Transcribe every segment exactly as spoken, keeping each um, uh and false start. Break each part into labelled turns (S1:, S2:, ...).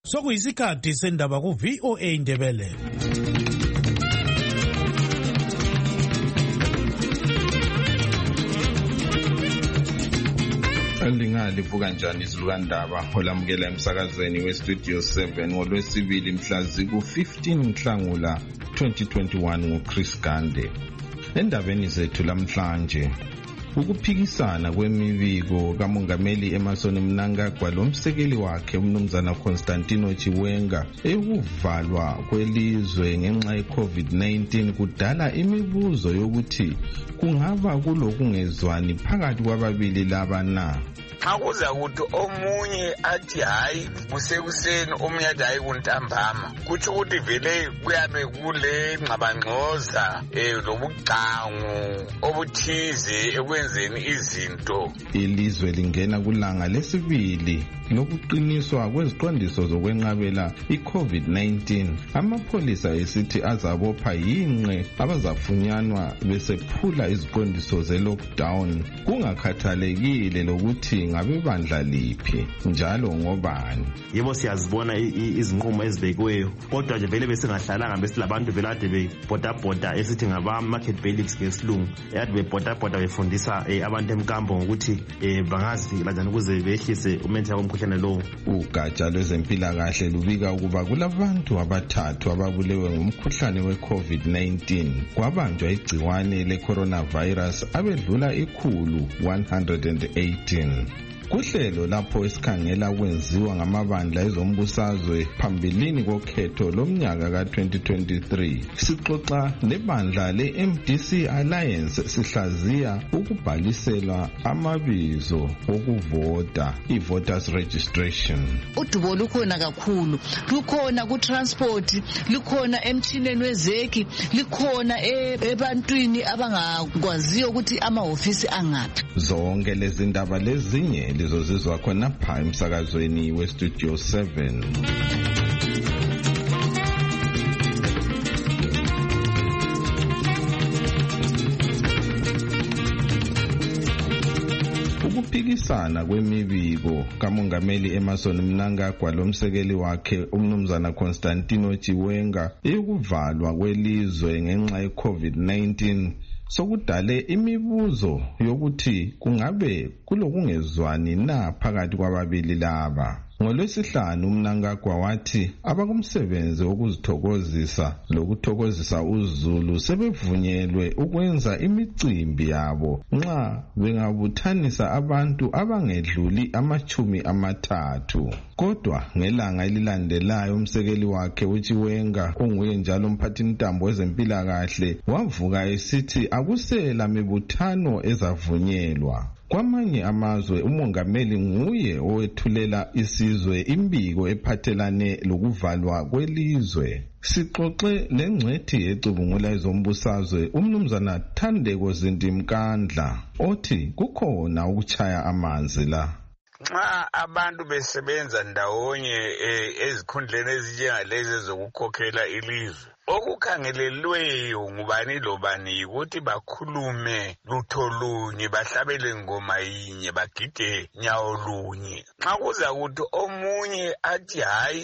S1: Sokuyisikhathi sendaba ku V O A Ndebele.
S2: Lingalivuka njani izilukandaba olamukela emsakazweni we-Studio seven ngolwesibili mhla ziku fifteen Nhlangula twenty twenty-one nguChris Gande. Endabeni zethu lamhlanje, ukuphikisana kwemibiko kamongameli Emmerson Mnangagwa lomsekeli wakhe umnumzana Constantino Chiwenga eyokuvalwa kwelizwe ngenxa ye-COVID nineteen kudala imibuzo yokuthi kungaba kulokungezwani phakathi kwababili laba na.
S3: Akuza ukuthi omunye athi hayi kusekuseni omunye athi hayi kuntambama, kuthi ukuthi vele kuyabe kule ngxabangxoza eh lobuqangu obuthize ekwenzeni izinto.
S2: Ilizwe lingena kulanga lesibili lokuqiniswa kweziqondiso zokwenqabela i-COVID nineteen. Amapholisa esithi azabopha yinqe abazafunyanwa besephula iziqondiso ze-lockdown kungakhathalekile lokuthi ngabebandla liphi njalo ngobani.
S4: Yebo siyazibona izinqumo ezibekiweyo, kodwa nje vele besingahlalanga besilabantu vele ade bebhodabhoda esithi ngaba market bailiffs ngesilungu, ade bebhodabhoda befundisa abantu emkambo ngokuthi bangazi kanjani ukuze behlise umenza komkhuhlane lo.
S2: Ugatsha lwezempilakahle lubika ukuba kulabantu abathathu ababulewe ngumkhuhlane we-COVID nineteen kwabanjwa igciwane le-coronavirus abedlula ikhulu one hundred eighteen. Kuhlelo lapho esikhangela kwenziwa ngamabandla ezombusazwe phambilini kokhetho lomnyaka ka twenty twenty-three, sixoxa nebandla le-M D C Alliance sihlaziya ukubhaliselwa amabizo okuvota, i-voters registration.
S5: Udubo lukhona kakhulu, lukhona ku-transport, lukhona emtshineni wezeki, likhona ebantwini abangakwaziyo ukuthi amahofisi angaphi.
S2: Zonke lezi ndaba lezinye lizozizwa khona pha emsakazweni we-Studio seven. Ukuphikisana kwemibiko kamongameli Emmerson Mnangagwa lomsekeli wakhe umnumzana Constantino Chiwenga eyokuvalwa kwelizwe ngenxa ye-COVID nineteen sokudale imibuzo yokuthi kungabe kulokungezwani na phakathi kwababili laba. NgoLwesihlanu uMnangagwa wathi abakumsebenzi wokuzithokozisa lokuthokozisa uZulu sebevunyelwe ukwenza imicimbi yabo nxa bengabuthanisa abantu abangedluli amachumi amathathu. Kodwa ngelanga elilandelayo umsekeli wakhe uChiwenga onguye njalo umphathintambo wezempilakahle wavuka esithi akusela mibuthano ezavunyelwa. Kwamanye amazwe umongameli nguye owethulela isizwe imbiko ephathelane lokuvalwa kwelizwe. Sixoxe lengcwethi ecubungula ezombusazwe umnumzana Thandeko Zindimkandla othi kukhona ukuchaya amanzi la.
S3: Nxa abantu besebenza ndawonye ezikhundleni ezinjengalezi zokukhokhela ilizwe, okukhangelelweyo ngubani lobani ukuthi bakhulume lutho lunye, bahlabele ngoma yinye, bagide nyawo lunye. Nxa kuza ukuthi omunye athi hayi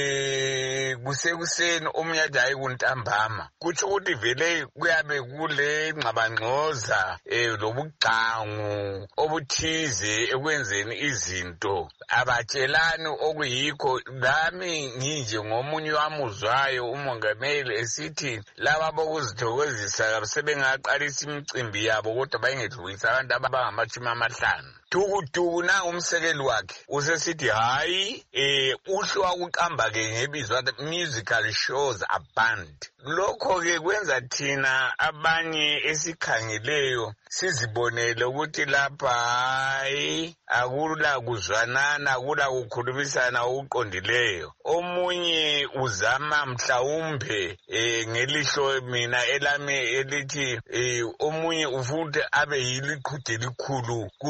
S3: eh kusekuseni omunye athi hayi kuntambama, kuthi ukuthi vele kuyabe kule ngxabangxoza eh lobuqangu obuthize ekwenzeni izinto. Abatshelani okuyikho. Lami nginje ngomunye wamuzwayo umongameli esithi laba bokuzithokozisa sebengaqalisa imicimbi yabo kodwa bayengedlulisa abantu abangamachumi amahlanu. Tukutuku na umsekeli wakhe usesithi hayi eh uhlwa ukuqamba ke ngebizwa musical shows are banned. Lokho ke kwenza thina abanye esikhangeleyo sizibonele ukuthi lapha hayi akula kuzwanana, akula kukhulumisana okuqondileyo. Omunye uzama mhlawumbe eh ngelihlo mina elami elithi eh omunye ufuthi abe yiliqhude likhulu kulomunye.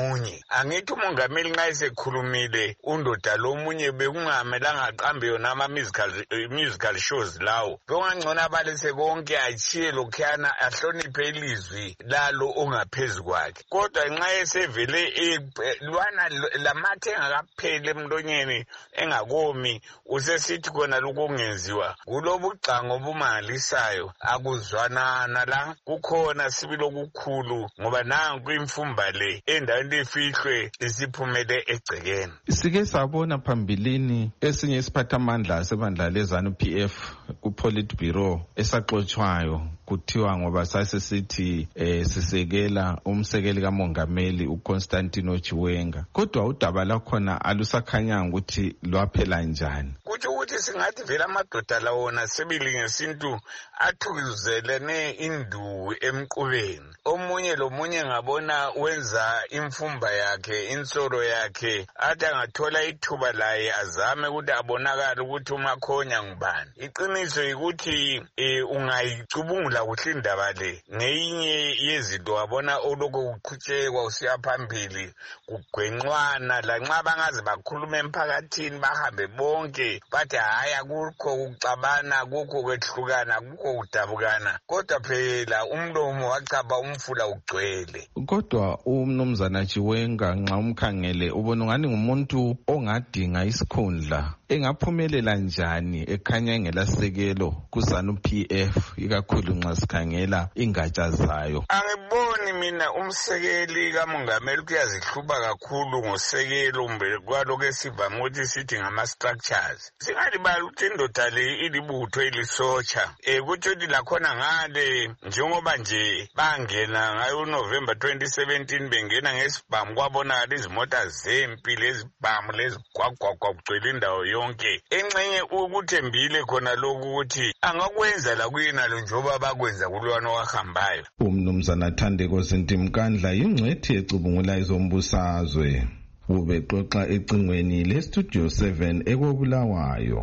S3: lomunye. Angithi umongameli nxa esekhulumile undoda lomunye bekungamelanga aqambe yona ama-musical musical shows lawo. Bekungangcono abalise konke achiye lokhuyana ahloniphe ilizwi lalo ongaphezu kwakhe. Kodwa nxa esevele lwana lamathe engakapheli emlonyeni engakomi usesithi khona lokho kungenziwa. Kulobugcango obumangalisayo akuzwanana la kukhona sibili okukhulu ngoba nanku imfumba le endaweni efihlwe isiphumele egcekeni.
S2: Sike sabona phambilini esinye isiphathamandla sebandla lezanu P F ku Politburo esaxotshwayo kuthiwa ngoba sasesithi eh, sisekela umsekeli kamongameli uConstantino Chiwenga. Kodwa udaba lakhona alusakhanyanga ukuthi lwaphela njani.
S3: Kutsho ukuthi singathi vele amadoda lawona sebili ngesintu athukuzelene induku emqubeni. Omunye lomunye ngabona wenza imfumba yakhe insoro yakhe athi angathola ithuba laye azame ukuthi abonakala ukuthi umakhonya ngubani. Iqiniso ukuthi e, ungayicubungula kuhle indaba le ngeyinye yezinto wabona oloko kuqhutshekwa usiya phambili kugwenqwana lanxa bangaze bakhuluma emphakathini bahambe bonke bathi hayi akukho ukuxabana kukho kwehlukana kukho kudabukana kodwa phela umlomo wachapha umfula ugcwele.
S2: Kodwa umnumzana Chiwenga nxa umkhangele ubona ngani ngumuntu ongadinga isikhundla engaphumelela njani ekhanya engelasekelo kuZanu P F ikakhulu nxa sikhangela ingatsha zayo.
S3: Angiboni mina umsekeli kamongameli kuyazihluba kakhulu ngosekelo umbe kwaloko esivama ukuthi sithi ngama structures. Singalibala ukuthi indoda le ilibutho elisocha eh kuthi lakhona ngale njengoba nje bangena ngayo November twenty seventeen bengena ngesibhamu kwabonakala izimota zempi lezibhamu lezigwagwagwa kugcwele indawo yonke. Enxenye ukuthembile khona lokhu ukuthi angakwenza la kuyena lo njoba bakwenza kulwana wahambayo.
S2: Umnumzana Thandeko Zintimkandla ingcwethi ecubungula izombusazwe ubexoxa ecingweni le Studio seven ekobulawayo.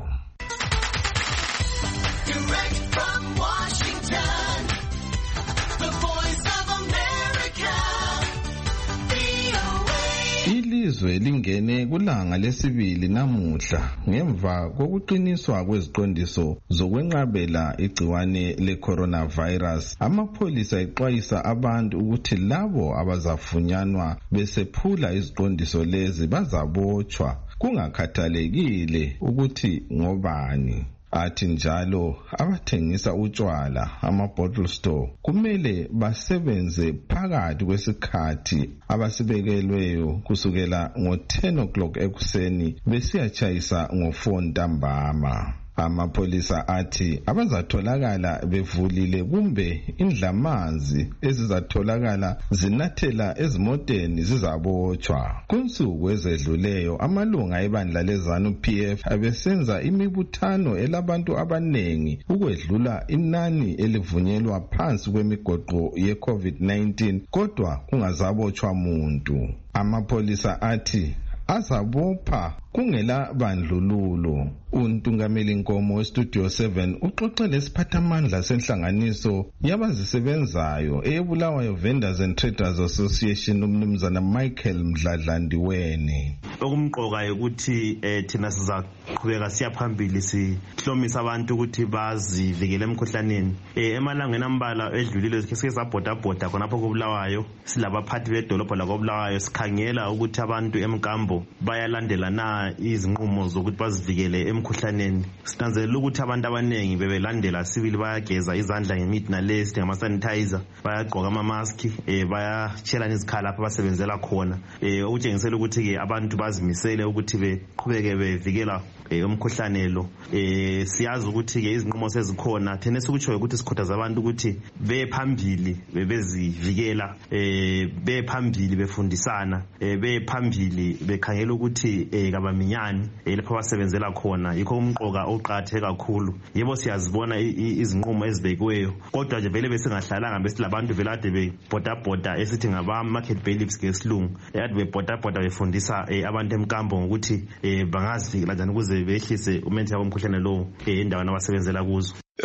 S2: Ilizwe lingene kulanga lesibili namuhla ngemva kokuqiniswa kweziqondiso zokwenqabela igciwane le-coronavirus. Amapholisa exwayisa abantu ukuthi labo abazafunyanwa besephula iziqondiso lezi bazabotshwa kungakhathalekile ukuthi ngobani. Athi njalo abathengisa utshwala ama-bottle store kumele basebenze phakathi kwesikhathi abasibekelweyo kusukela ngo-ten o'clock ekuseni besiyatshayisa ngo-four ntambama. Amapholisa athi abazatholakala bevulile kumbe indlamazi ezizatholakala zinathela ezimoteni zizabotshwa. Kunsuku ezedluleyo amalunga ebandla lezanu P F abesenza imibuthano elabantu abanengi ukwedlula inani elivunyelwa phansi kwemigoqo ye-COVID nineteen kodwa kungazabotshwa muntu. Amapholisa athi azabopha kungela bandlululo. Untungameli Nkomo weStudio seven uxoxele isiphathamandla senhlanganiso yabazisebenzayo eBulawayo Vendors and Traders Association umnumzana Michael Mdladlandiweni.
S4: Okumqoka ukuthi eh, thina sizaqhubeka siya phambili sihlomisa abantu ukuthi bazivikele emkhuhlaneni. Eh, emalangeni ambala edlulile sike sabhoda bhoda khonapho koBulawayo silabaphathi bedolobho lakoBulawayo sikhangela ukuthi abantu emkambo bayalandela na izinqumo zokuthi bazivikele emkhuhlaneni. Sinanzelela ukuthi abantu abanengi bebelandela sibili bayageza izandla ngemithi nalesi ngama sanitizer, bayagqoka ama mask, eh bayachelana izikhala lapho basebenzela khona. Eh ukutshengisela ukuthi ke abantu bazimisele ukuthi beqhubeke bevikela umkhuhlane lo. Eh siyazi ukuthi ke izinqumo sezikhona thena sikutshoyo ukuthi sikhuthaza abantu ukuthi bephambili bebezivikela, eh bephambili befundisana, eh bephambili bekhangela ukuthi eh kabaminyani lapho basebenzela khona. Yikho umqoka oqhathe kakhulu. Yebo siyazibona izinqumo ezibekiweyo kodwa nje vele besingahlalanga besilabantu velade bebhoda bhoda esithi ngaba market bailiffs ngesilungu yade bebhoda bhoda befundisa abantu emkambo ukuthi bangazivikela njani ukuze behlise umenthi womkhuhlane lo endaweni abasebenzela kuzo.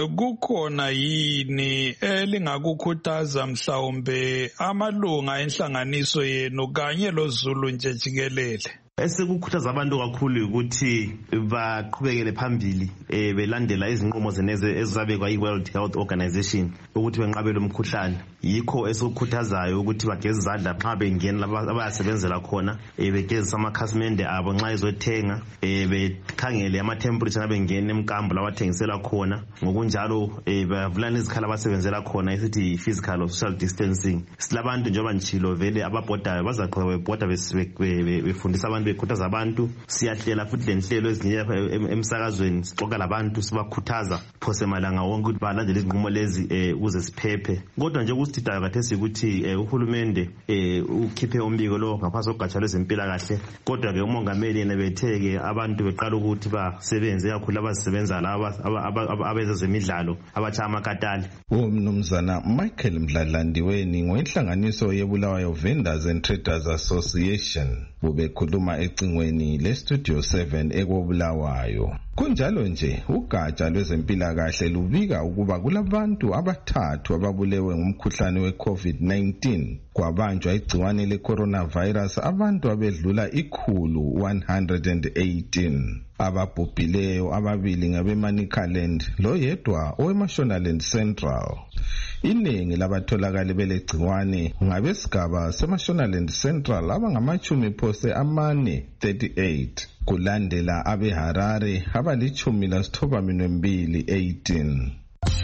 S6: kukhona yini elingakukhuthaza mhlawumbe amalunga enhlanganiso yenu kanye loZulu nje jikelele?
S4: Esikukhuthaza abantu kakhulu ukuthi baqhubekele phambili eh belandela izinqumo zeneze ezabekwa yi-World Health Organization ukuthi benqabele umkhuhlane. Yikho esikukhuthazayo ukuthi bageze izandla xa bengena abayasebenzela khona, eh begezisa amakhasimende abo nxa ezothenga, eh bekhangele ama temperature abengena emkambo labathengisela khona, ngokunjalo eh bavulana izikhala abasebenzela khona esithi physical or social distancing. Silabantu njengoba njilo vele ababhodayo bazaqhubeka bebhoda befundisa abantu, bekhuthaza abantu. Siyahlela futhi lenhlelo ezinye emsakazweni, sixoxa labantu sibakhuthaza phose malanga wonke ukuthi balandele izinqumo lezi eh ukuze siphephe. Kodwa nje ukuthi dakathesi ukuthi uhulumende eh ukhiphe umbiko lo ngaphansi kogatsha lwezempilakahle, kodwa ke umongameli yena betheke abantu beqala ukuthi basebenze kakhulu abasebenza laba abezemidlalo abatsha amakatali.
S2: Umnumzana Michael Mdladlandiweni ngoinhlanganiso yeBulawayo Vendors and Traders Association bubekhuluma ecingweni le-Studio seven ekobulawayo. Kunjalo nje ugatsha lwezempilakahle lubika ukuba kulabantu abathathu ababulewe ngumkhuhlane we-COVID nineteen kwabanjwa igciwane le-coronavirus abantu abedlula ikhulu one hundred eighteen. Ababhubhileyo ababili ngabeManicaland loyedwa oweMashonaland Central. Iningi labatholakale belegciwane ngabesigaba seMashonaland Central abangamachumi phose amane thirty-eight, kulandela abeHarare abalichumi lasithoba minwembili eighteen.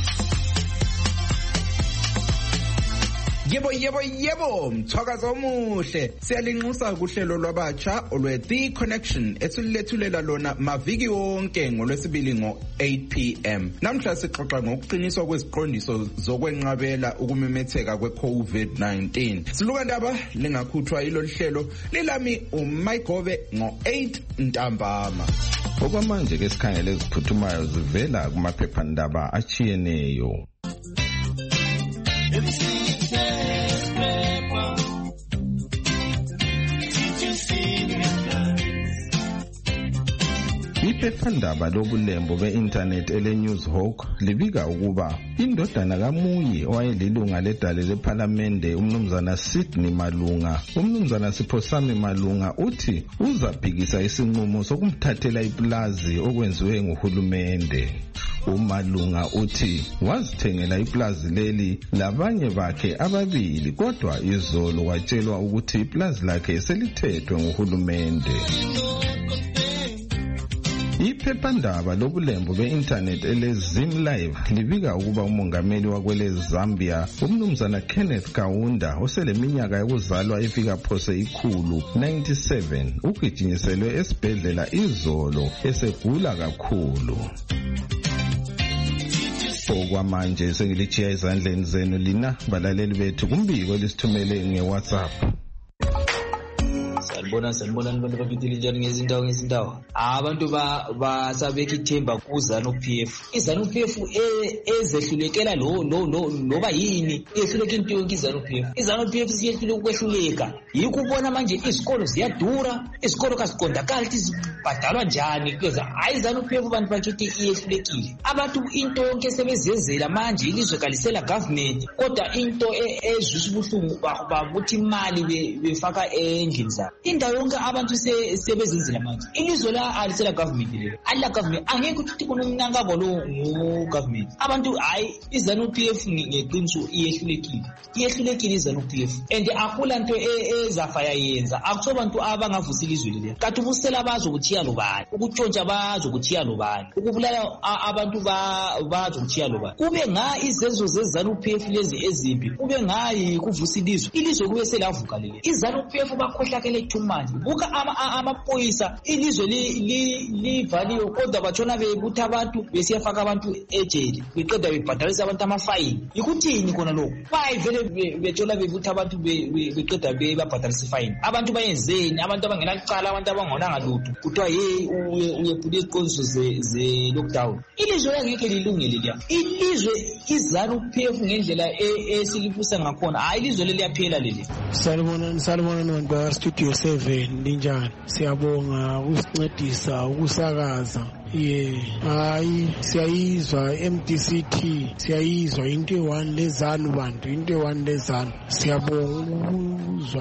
S7: Yebo yebo yebo mthakazo omuhle siyalinxusa kuhlelo lwabatsha olwe The Connection ethulethulela lona maviki wonke ngolwesibili ngo eight p m Namhla sixoxa ngokuqiniswa kweziqondiso zokwenqabela ukumemetheka kwe-COVID nineteen. Siluka ndaba lingakhuthwa ilolu hlelo lilami uMayigobe ngo eight ntambama.
S2: Okwamanje ke sikhangele eziphuthumayo zivela kumaphephandaba achiyeneyo. Iphephandaba lobulembo be-internet ele-Newshawk libika ukuba indodana kaMuyi owayelilunga ledale lephalamende umnumzana Sydney Malunga, umnumzana Siphosami Malunga uthi uzaphikisa isinqumo sokumthathela iplazi okwenziwe nguhulumende. uMalunga uthi wazithengela iplazi leli labanye bakhe ababili, kodwa izolo watshelwa ukuthi iplazi lakhe selithethwe nguhulumende. Iphephandaba lobulembo be-internet ele-Zim Live libika ukuba umongameli wakwele Zambia umnumzana Kenneth Kaunda oseleminyaka yokuzalwa efika phose ikhulu ninety-seven ugijinyiselwe esibhedlela izolo esegula kakhulu. Okwamanje sengilichiya ezandleni zenu lina balaleli bethu kumbiko elisithumele nge-WhatsApp.
S8: Sanibona sanibona abantu bapitile njani ngezindawo ngezindawo. Abantu ba basabeka ithemba kuZanu P F. iZanu P F ezehlulekela lo lo lo noba yini ehluleka into yonke iZanu P F. iZanu P F siyehluleka ukwehluleka. Yikubona manje izikolo ziyadura, izikolo kasiqondakala ukuthi zibhadalwa njani because hayi iZanu P F abantu bakithi iyehlulekile. Abantu into yonke sebezenzela manje ilizwe kalisela government, kodwa into ezwisa ubuhlungu bakuthi imali befaka endlini zabo. Indawo yonke abantu sebezenzela manje. Ilizwe la alisela government lelo. Alla government angeke ukuthi kunomnankabo lo ngo government. Abantu hayi iZanu P F ngeqiniso iyehlulekile. Iyehlulekile iZanu P F. And akula nto ezafa yayenza. Akusoba abantu abangavusa ilizwe leli. Kathi ubusela bazo ukuthiya lobani. Ukutshontsha bazo ukuthiya lobani. Ukubulala abantu bazo ukuthiya lobani. Kube nga izenzo zeZanu P F lezi ezimbi. Kube ngayi kuvusa ilizwe. Ilizwe kube selavuka leli. iZanu P F bakhohlakele manje buka amaphoyisa ilizwe livaliwe kodwa batshona bebutha abantu besiyafaka abantu ejele beqeda bebhadalisa abantu amafine. Yikuthini kona lokho? Bayivele betshona bebutha abantu beqeda bebabhadalisa ifine. Abantu bayenzeni? Abantu abangenacala, abantu abangonanga lutho kuthiwa ye uyephula iziqondiso ze lockdown. Ilizwe angeke lilungele liya. Ilizwe iZanu P F ngendlela esilibusa ngakhona hayi ilizwe leliyaphela leli.
S9: Salibona salibona nabantu Studio seven linjani. Siyabonga ukusincedisa ukusakaza ye hayi siyayizwa M D C T siyayizwa into one lezanu bantu into one lezanu siyabonga ukuzwa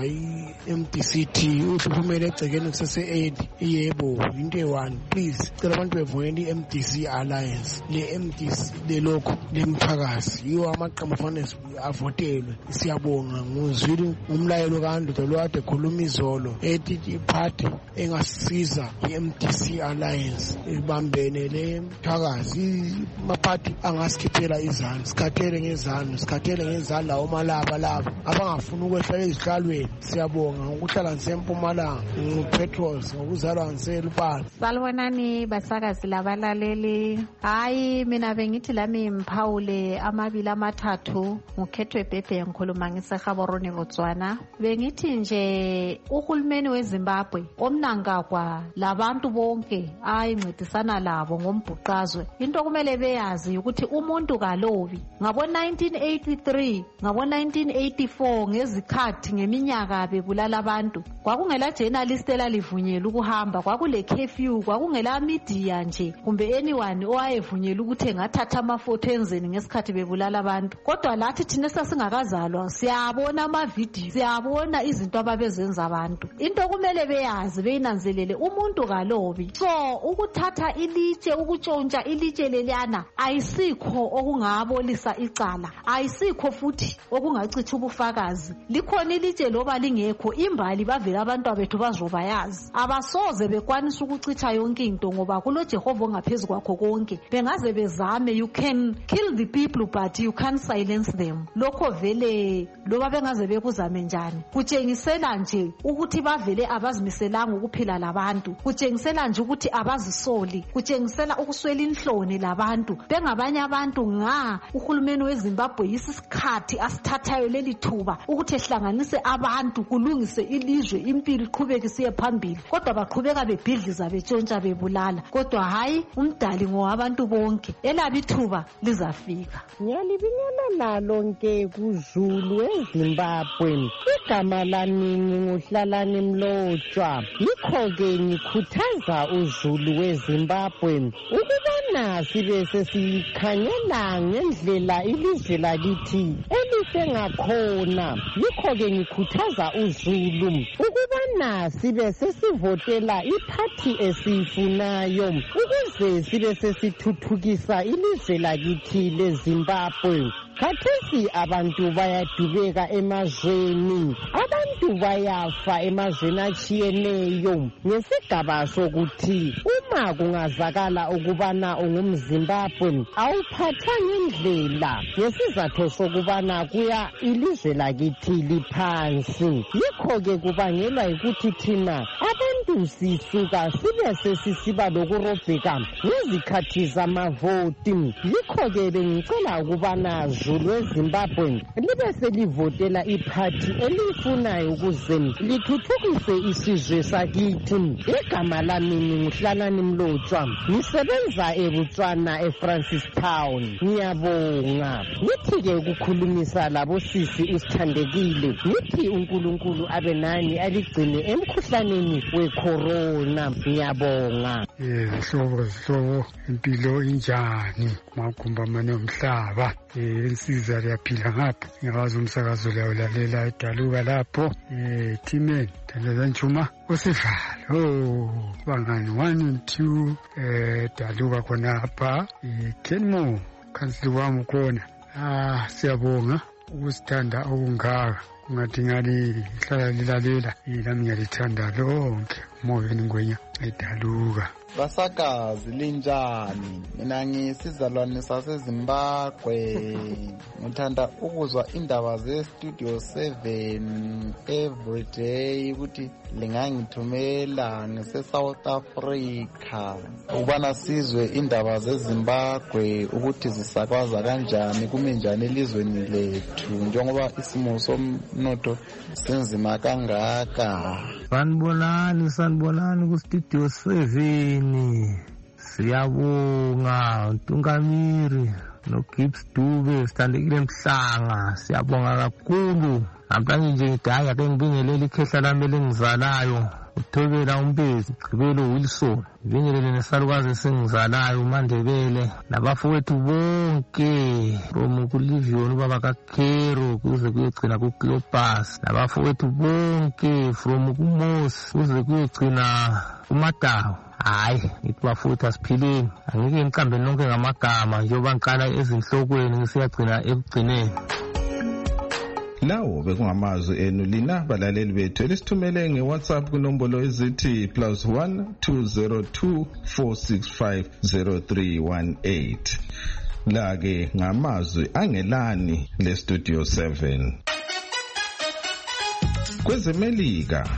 S9: M D C T uhlumele egcekeni kusese eight yebo into one please cela abantu bevuyela i M D C Alliance le M D C le lokho lemphakazi yiwo amaqembu afanele avotelwe siyabonga nguzwile umlayelo kaNdoda lo ade khuluma izolo ethi iphathi engasisiza i M D C Alliance ibambene le mphakazi maphathi angasikhiphela izandla sikhathele ngezandla sikhathele ngezandla lawo malaba laba abangafuna ukwehla ezihlalweni siyabonga ukuhlala ngisempumalanga nguPetros ngokuzalwa ngiseluphala.
S10: Salwanani basakazi labalaleli. Hayi mina bengithi lami mphawule amabili amathathu ngukhethwe Bhebhe ngikhuluma ngiseGaborone Botswana. Bengithi nje uhulumeni weZimbabwe omnangagwa labantu bonke ayincedisana labo ngombhuqazwe into kumele beyazi ukuthi umuntu kalobi ngabo nineteen eighty-three ngabo nineteen eighty-four ngezikhathi ngeminyaka bebulala abantu kwakungela journalist elalivunyelwa ukuhamba kwakule curfew kwakungela media nje kumbe anyone owayevunyelwa ukuthi engathatha amafoto enzeni ngesikhathi bebulala abantu kodwa lathi thina sasingakazalwa siyabona ama video siyabona izinto ababezenza abantu into kumele beyazi beyinanzelele umuntu kalobi so ukuthatha ilitshe ukutshontsha ilitshe leliyana ayisikho okungabolisa icala ayisikho futhi okungacitha ubufakazi likhona ilitshe loba lingekho imbali bavela abantu abethu bazobayazi abasoze bekwanisa ukucitha yonke into ngoba kulo Jehova ongaphezulu kwakho konke bengaze bezame you can kill the people but you can't silence them lokho vele loba bengaze bekuzame njani kutshengisela nje ukuthi bavele abazimiselanga ukuphila labantu kutshengisela nje ukuthi abazisoli kutshengisela ukuswela inhloni labantu bengabanye abantu nga uhulumeni weZimbabwe yisikhathi asithathayo leli thuba ukuthi ehlanganise abantu kulungise ilizwe impilo iqhubeke siye phambili kodwa baqhubeka bebhidliza betshontsha bebulala kodwa hayi umdali ngowabantu bonke elabi thuba lizafika.
S11: Ngiyalibingelela lonke kuZulu eZimbabwe igama lami nguHlalani Mlotshwa yikho ke ngikhuthaza uZulu weZimbabwe ukubana sibe sesikhanyela ngendlela ilizwe lakithi elihle ngakhona yikho ke ngikhuthaza uZulu ukubana sibe sesivotela iphathi esifunayo ukuze sibe sesithuthukisa ilizwe lakithi leZimbabwe. Khathesi abantu bayadubeka emazweni abantu bayafa emazweni atshiyeneyo ngesigaba sokuthi uma kungazakala ukubana ungumZimbabwe awuphathwa ngendlela ngesizathu sokubana kuya ilizwe lakithi liphansi yikho ke kubangelwa ukuthi thina abantu sisuka sibe sesisiba lokurobheka ngezikhathi zamavoti yikho ke bengicela ukubana Zulu weZimbabwe libe selivotela iphathi elifunayo ukuze lithuthukise isizwe sakithi. Igama lami nguHlalani Mlotshwa ngisebenza eBotswana eFrancistown. Ngiyabonga ngithi ke ukukhulumisa labo sisi usithandekile ngithi uNkulunkulu abe nani aligcine emkhuhlaneni wecorona. Ngiyabonga.
S12: Eh hlobo hlobo impilo injani magumba mane umhlaba eh insiza liyaphila ngapha ngiyawazi umsakazo lawo lalela edaluka lapho eh Timen Thandazani Chuma usivalo oh bangani one and two eh daluka khona apha eh Kenmo kansili wami khona ah siyabonga ukusithanda okungaka ungadingani hlala lilalela yilami ngiyalithanda lonke moyeni ngwenya edaluka.
S13: Basakazi linjani mina ngisizalwane saseZimbabwe ngithanda ukuzwa indaba ze Studio seven every day ukuthi lingangithumela ngise South Africa ukubana sizwe indaba zeZimbabwe ukuthi zisakwaza kanjani kume njani elizweni lethu njengoba isimo somnotho senzima kangaka.
S14: Sanibonani sanibonani ku Studio seven siyabonga Ntungamiri no Gibbs Dube sithandekile Mhlanga siyabonga kakhulu namhlanje nje ngidaya ke ngibingelele ikhehla lami elingizalayo uThobela uMpezi, Gqibelo Wilson, Vingelele nesalukazi esingizalayo uMandebele, nabafowethu bonke from kuLivion ubaba kaKhero kuze kuyogcina kuCleopas, nabafowethu bonke from kuMosi kuze kuyogcina uMadawu. Hayi, ngithi bafowethu asiphileni, angike ngiqambe nonke ngamagama njengoba ngiqala ezinhlokweni ngisiyagcina ekugcineni.
S2: Lawo bekungamazwi enu lina balaleli bethu elisithumele ngeWhatsApp kunombolo ezithi plus one two zero two four six five zero three one eight. La-ke ngamazwi angelani le Studio seven. KwezeMelika,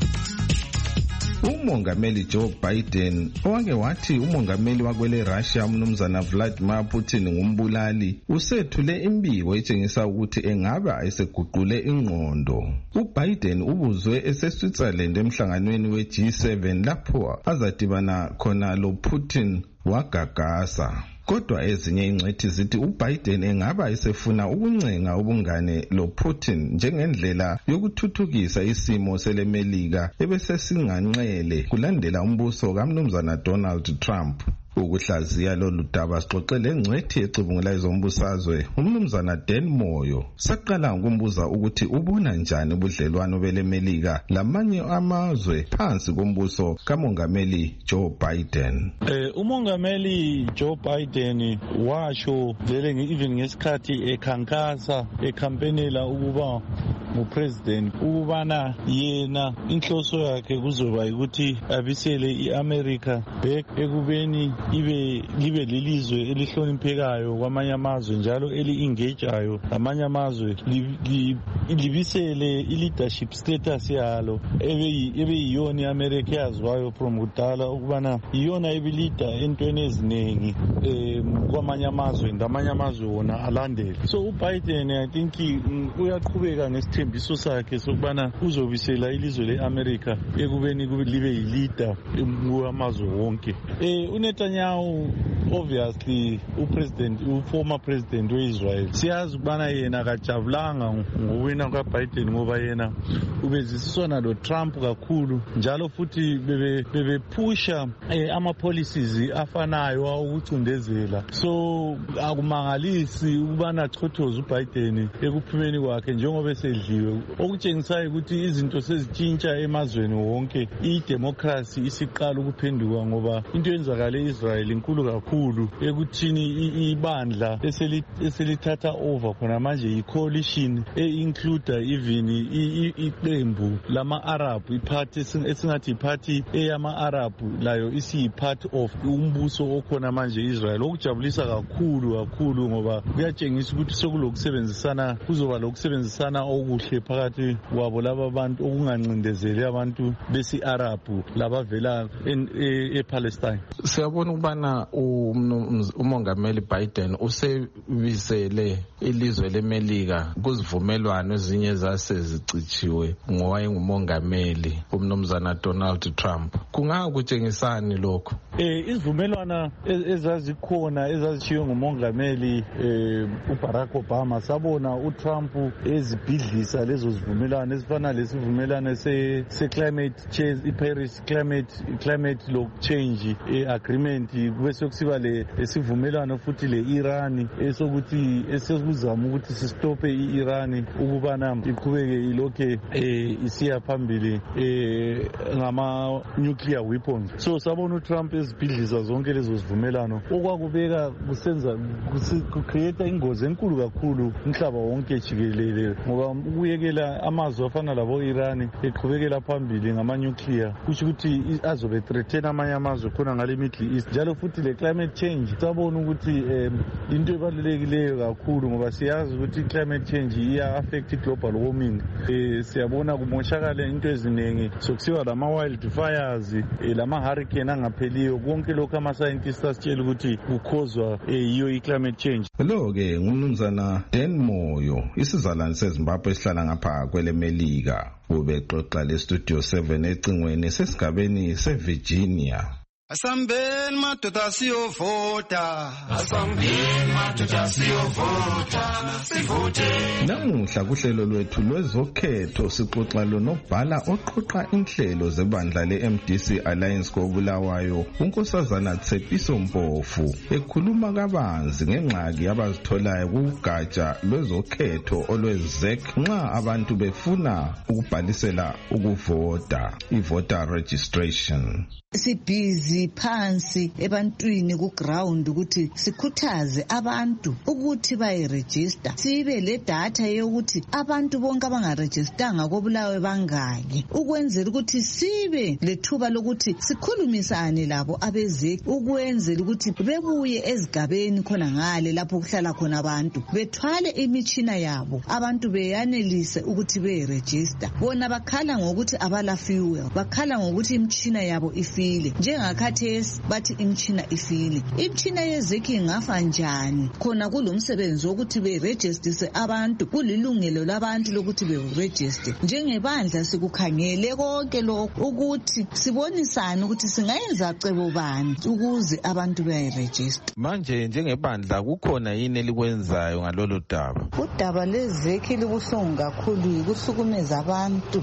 S2: umongameli Joe Biden owake wathi umongameli wakwele Russia umnumzana Vladimir Putin ngumbulali usethule imbiko etshengisa ukuthi engaba eseguqule ingqondo. uBiden ubuzwe eseSwitzerland emhlanganweni we G seven lapho azadibana khona lo Putin wagagasa. Kodwa ezinye ingcethi zithi uBiden engaba esefuna ukuncenga ubungane lo Putin njengendlela yokuthuthukisa isimo seleMelika ebesesinganqele kulandela umbuso kaMnumzana Donald Trump. Ukuhlaziya lolu daba sixoxele engcethi ecubungula ezombusazwe uMnumzana Dan Moyo saqala ngokumbuza ukuthi ubona njani ubudlelwano beleMelika lamanye amazwe phansi kombuso kamongameli Joe Biden.
S15: Eh umongameli Joe Biden washo vele even ngesikhathi ekhankasa ekhampenela ukuba ngupresident ukubana yena inhloso yakhe kuzoba ukuthi abisele iAmerica back ekubeni ibe libe lilizwe elihloniphekayo kwamanye amazwe njalo eli-engageayo amanye amazwe libisele i-leadership status yalo ebe yiyona iAmerica yaziwayo from kudala ukubana yiyona ebilida entweni eziningi kwamanye amazwe ngamanye amazwe wona alandele. So uBiden I think uyaqhubeka nesithembiso sakhe sokubana uzobisela ilizwe le-America ekubeni libe yi-leader kwamazwe wonke. Eh uNetanyahu obviously upresident uformer president weIsrael siyazi ukubana yena akajabulanga ngowina kaBiden ngoba yena ubezisiswana lo Trump kakhulu njalo futhi bebe bebephusha ama policies afanayo ukucindezela. So akumangalisi ukubana chothoza uBiden ekuphumeni kwakhe njengoba esedliwe okutshengisayo ukuthi izinto sezitshintsha emazweni wonke idemocracy isiqala ukuphenduka ngoba into yenzakale eIsrael inkulu kakhulu ekuthini ibandla eselithatha over khona manje i-coalition e-include even iqembu lama-Arab iparty esingathi iparty eyama-Arab layo isiyi-part of umbuso okhona manje Israel okujabulisa kakhulu kakhulu ngoba kuyatshengisa ukuthi sekulokusebenzisana kuzoba lokusebenzisana okuhle phakathi kwabo laba bantu okungancindezeli abantu besi-Arab labavela ePalestine.
S2: Siyabona ukubana umongameli Biden usebisele ilizwe leMelika kuzivumelwano ezinye zasezicichiwe ngowayengumongameli umnumzana Donald Trump. Kungakutshengisani lokho?
S15: Eh izivumelwano ezazikhona ezazishiwe ngumongameli uBarack Obama sabona uTrump ezibhidlisa lezo zivumelwano ezifana lesivumelwano se-climate change i-Paris climate climate law change agreement bese kusiba le esivumelwano futhi le-Iran esokuthi esokuzama ukuthi sistope i-Iran ukubana iqhubeke ilokhe isiya phambili ngama nuclear weapons. So sabona uTrump ezibhidlisa zonke lezo zivumelwano okwakubeka kusenza kucreate ingozi enkulu kakhulu umhlaba wonke jikelele ngoba ukuyekela amazwe afana labo Iran eqhubekela phambili ngama nuclear kusho ukuthi azobe threaten amanye amazwe khona ngale Middle East njalo futhi le climate change sabona ukuthi into ebalulekileyo kakhulu ngoba siyazi ukuthi climate change iya affect global warming. Siyabona kumoshakala into eziningi sokusiwa lama wildfires lama hurricane angapheliyo konke lokho ama scientists asitshela ukuthi kukhozwa yiyo i-climate change.
S2: Lo ke ngumnumzana Dan Moyo isizalwane seZimbabwe esihlala ngapha kweleMelika ubexoxa le Studio seven ecingweni sesigabeni seVirginia.
S16: Asambeni madoda siyovota.
S17: Asambeni madoda siyovota. Sivote.
S2: Namuhla kuhlelo lwethu lwezokhetho sixoxa lonobhala oqoqa inhlelo zebandla le-M D C Alliance koBulawayo uNkosazana Tshepiso Mpofu ekhuluma kabanzi ngengxaki abazitholayo kugatsha lwezokhetho olwe-Z E C nxa abantu befuna ukubhalisela ukuvota, i-voter registration.
S5: Sibhizi phansi ebantwini ku ground ukuthi sikhuthaze abantu ukuthi bayiregister, sibe le data yokuthi abantu bonke abangarejistanga koBulawayo bangaki, ukwenzela ukuthi sibe lethuba lokuthi sikhulumisane labo abeze ukwenzela ukuthi bebuye ezigabeni khona ngale lapho kuhlala khona abantu bethwale imitshina yabo, abantu beyanelise ukuthi beregister. Bona bakhala ngokuthi abala fuel, bakhala ngokuthi imitshina yabo ifi njengakhathesi bathi imtshina ifile. Imtshina yezeki ingafa njani khona kulomsebenzi wokuthi beregister abantu, kulilungelo labantu lokuthi beregister. Njengebandla sikukhangele konke lokho ukuthi sibonisane ukuthi singayenza cebo bani ukuze abantu beregister.
S2: Manje njengebandla kukhona yini elikwenzayo ngalolu daba?
S5: Udaba lezeki libuhlungu kakhulu, ukuhlukumeza abantu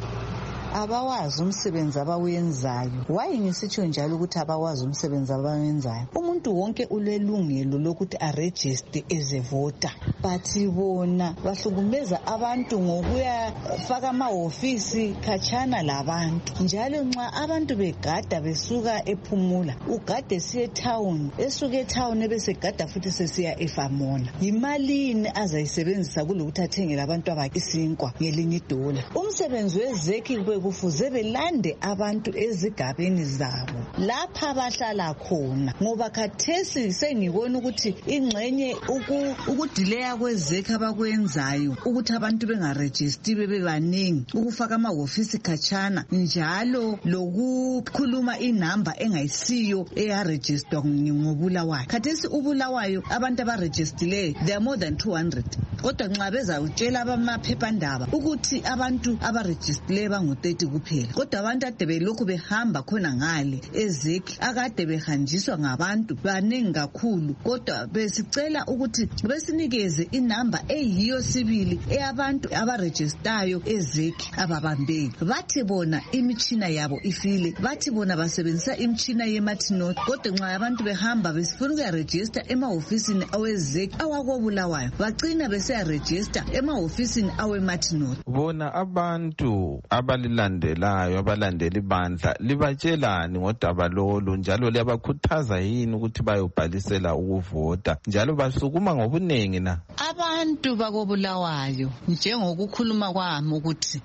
S5: abawazi umsebenzi abawenzayo. Why ngisitsho njalo ukuthi abawazi umsebenzi abawenzayo? Umuntu wonke ulelungelo lokuthi aregister as a voter, but bona bahlukumeza abantu ngokuya faka amahofisi khatshana labantu. Njalo nxa abantu begada besuka ephumula, ugade siye town, esuka etown ebese gada futhi sesiya eFamona, yimalini azayisebenzisa kulokuthi athengele abantu abakisinkwa ngelinye idola? Umsebenzi wezeki kufuze belande abantu ezigabeni zabo lapha abahlala khona, ngoba khathesi sengibona ukuthi ingxenye ukudileya kwezeki abakwenzayo ukuthi abantu bengaregister bebe baningi, ukufaka amahofisi khatshana, njalo lokukhuluma inamba engayisiyo eyaregister ngoBulawayo. Khathesi uBulawayo abantu abaregistileyo they are more than two hundred, kodwa nxa bezawutshela abamaphephandaba ukuthi abantu abaregistileyo bangu thirty kuphela, kodwa abantu ade belokhu behamba khona ngale ezeki akade behanjiswa ngabantu baningi kakhulu, kodwa besicela ukuthi besinikeze inamba eyiyo sibili eyabantu abaregistayo ezeki ababambeki. Bathi bona imitshina yabo ifile, bathi bona basebenzisa imitshina yeMartinot, kodwa nxa abantu behamba besifuna ukuyaregister emahofisini awezeki awakoBulawayo bagcina beseyaregister emahofisini aweMartinot.
S2: Bona abantu abalilandelayo abalandela ibandla libatshelani ngodaba lolu, njalo liyabakhuthaza yini ukuthi bayobhalisela ukuvota, njalo basukuma ngobunengi na?
S5: Abantu bakoBulawayo njengokukhuluma kwami ukuthi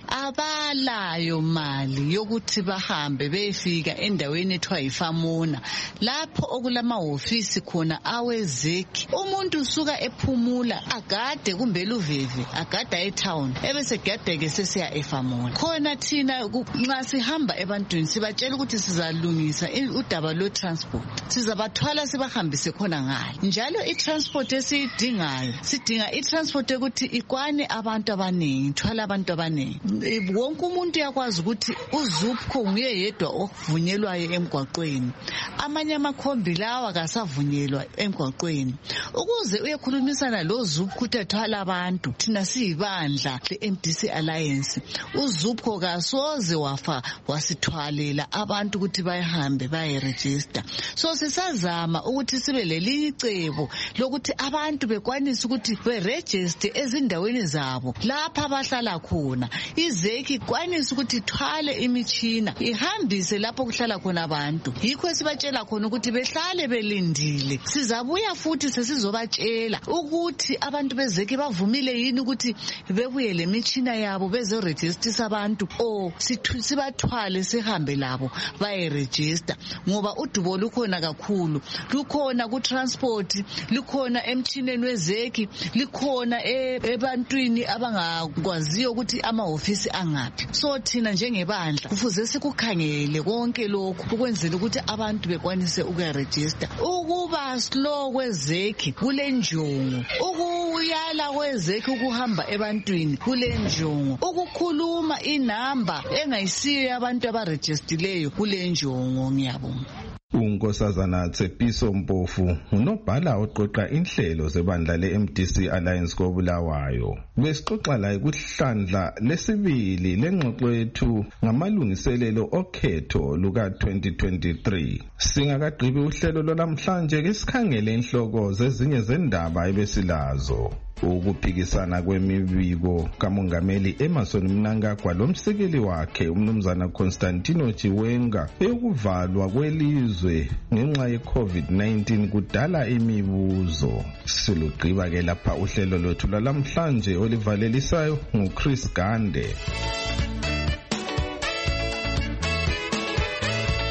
S5: abalayo mali yokuthi bahambe beyefika endaweni ethiwa yiFamona lapho okulamahofisi khona awezeki. Umuntu usuka ephumula agade kumbe luveve agada etown ebese gadeke sesiya eFamona. Khona thina nxa sihamba ebantwini sibatshela ukuthi sizalungisa udaba lo transport, sizabathwala sibahambise khona ngale, njalo i-transport esiyidingayo sidinga i-transport ukuthi ikwane abantu abaningi, thwala abantu abaningi. Wonke umuntu yakwazi ukuthi uZupco nguye yedwa okuvunyelwayo emgwaqweni, amanye amakhombi lawa kasavunyelwa emgwaqweni. Ukuze uyekhulumisana lo Zupco ukuthi athwala abantu, thina siyibandla le-M D C Alliance, uZupco kasoze wafa wasithwalela abantu ukuthi bayihambe bayiregister. So sisazama ukuthi sibe lelinye icebo lokuthi abantu bekwanisa ukuthi beregister ezindaweni zabo lapha abahlala khona, izeki ikwanisa ukuthi ithwale imitshina ihambise lapho kuhlala khona abantu. Yikho sibatshela khona ukuthi behlale belindile, sizabuya futhi sesizobatshela ukuthi abantu bezeki bavumile yini ukuthi bebuye lemitshina yabo bezoregister abantu, o sibathwale sihambe labo bayeregister, ngoba udubo lukhona kakhulu, lukhona ku transport, lukhona emtshineni wezeki, likhona ebantwini abangakwaziyo ukuthi amahofisi angaphi. So thina njengebandla kufuze sikukhangele konke lokhu ukwenzela ukuthi abantu bekwanise ukuyaregister. Ukuba slow kwezeki kulenjongo, ukuyala kwezeki ukuhamba ebantwini kulenjongo, ukukhuluma inamba engayisiyo abantu abaregistileyo kulenjongo. Ngiyabonga.
S2: unkosazana Tshepiso Mpofu unobhala oqoqa inhlelo zebandla le-M D C Alliance koBulawayo. Besixoxa la kuhlandla lesibili lengxoxo yethu ngamalungiselelo okhetho luka twenty twenty-three. Singakagqibi uhlelo lwanamhlanje ke sikhangele inhloko zezinye zendaba ebesilazo. Ukuphikisana kwemibiko kamongameli Emmerson Mnangagwa lomsekeli wakhe umnumzana Constantino Chiwenga eyokuvalwa kwelizwe ngenxa ye-COVID nineteen kudala imibuzo. Silugqiba ke lapha uhlelo lwethu lwalamhlanje olivalelisayo nguChris Gande.